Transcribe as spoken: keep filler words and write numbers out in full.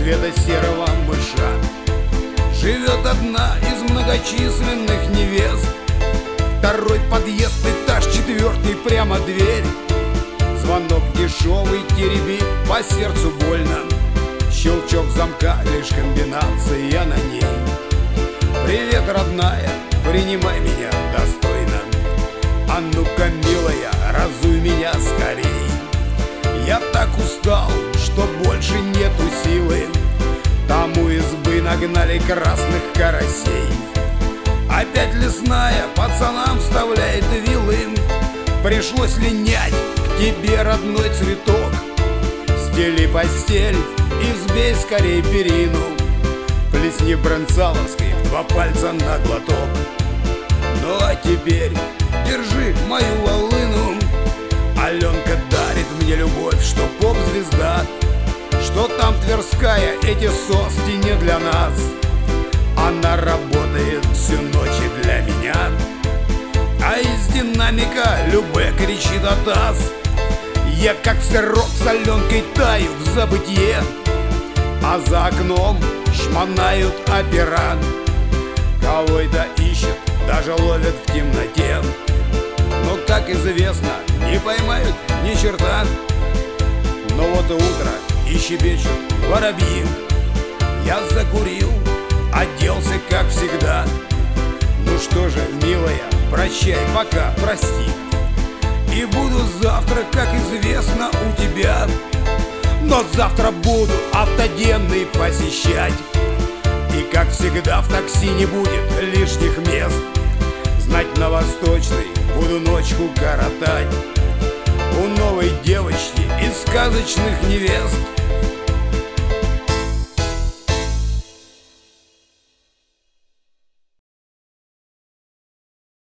цвета серого мыша. Живет одна из многочисленных невест. Второй подъезд, этаж четвертый, прямо дверь. Звонок дешевый теребит, по сердцу больно. Щелчок замка, лишь комбинация на ней. Привет, родная, принимай меня достойно. А ну-ка, милая, разуй меня скорей. Я так устал, что больше нету силы. Там у избы нагнали красных карасей. Опять лесная пацанам вставляет вилы. Пришлось линять к тебе, родной цветок. Стели постель и взбей скорей перину. Плесни бренцаловской в два пальца на глоток. Ну а теперь держи мою волыну. Аленка дарит мне любовь, что поп-звезда. Что там Тверская, эти сости не для нас. Она работает всю ночь и для меня. А из динамика любэ кричит атас. Я как сырок с Аленкой таю в забытье. А за окном шмонают опера. Кого это ищет, даже ловят в темноте. Но, как известно, не поймают ни черта. Но вот и утро, и щебечут воробьи. Я закурил, оделся как всегда. Ну что же, милая, прощай, пока, прости. И буду завтра, как известно, у тебя. Но завтра буду автоденный посещать. И как всегда в такси не будет лишних мест. Знать на Восточной буду ночку коротать. У новой девочки из сказочных невест.